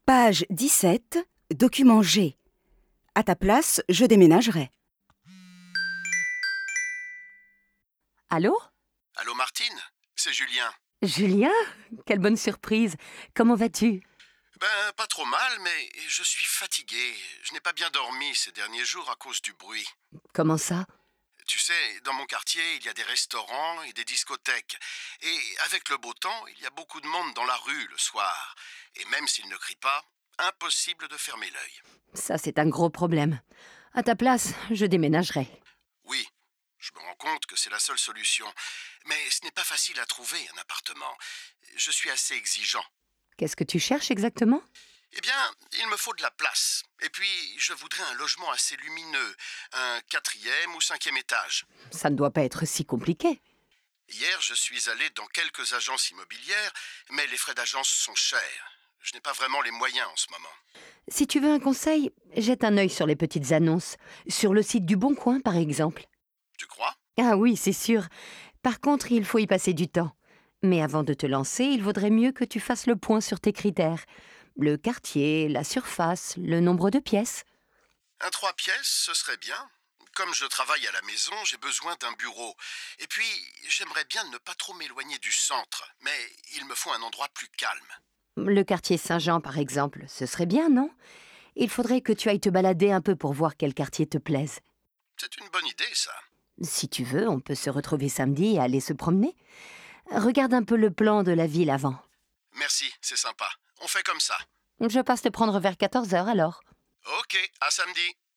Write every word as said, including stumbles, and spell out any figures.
Page dix-sept, document G. À ta place, je déménagerai. Allô? Allô Martine, c'est Julien. Julien? Quelle bonne surprise. Comment vas-tu? Ben, pas trop mal, mais je suis fatigué. Je n'ai pas bien dormi ces derniers jours à cause du bruit. Comment ça? Tu sais, dans mon quartier, il y a des restaurants et des discothèques. Et avec le beau temps, il y a beaucoup de monde dans la rue le soir. Et même s'ils ne crient pas, impossible de fermer l'œil. Ça, c'est un gros problème. À ta place, je déménagerai. Oui, je me rends compte que c'est la seule solution. Mais ce n'est pas facile à trouver, un appartement. Je suis assez exigeant. Qu'est-ce que tu cherches exactement? Eh bien, il me faut de la place. Et puis, je voudrais un logement assez lumineux, un quatrième ou cinquième étage. Ça ne doit pas être si compliqué. Hier, je suis allé dans quelques agences immobilières, mais les frais d'agence sont chers. Je n'ai pas vraiment les moyens en ce moment. Si tu veux un conseil, jette un œil sur les petites annonces. Sur le site du Bon Coin, par exemple. Tu crois? Ah oui, c'est sûr. Par contre, il faut y passer du temps. Mais avant de te lancer, il vaudrait mieux que tu fasses le point sur tes critères. Le quartier, la surface, le nombre de pièces. Un trois pièces, ce serait bien. Comme je travaille à la maison, j'ai besoin d'un bureau. Et puis, j'aimerais bien ne pas trop m'éloigner du centre. Mais il me faut un endroit plus calme. Le quartier Saint-Jean, par exemple, ce serait bien, non? Il faudrait que tu ailles te balader un peu pour voir quel quartier te plaise. C'est une bonne idée, ça. Si tu veux, on peut se retrouver samedi et aller se promener. Regarde un peu le plan de la ville avant. Merci, c'est sympa. On fait comme ça. Je passe te prendre vers quatorze heures alors. Ok, à samedi.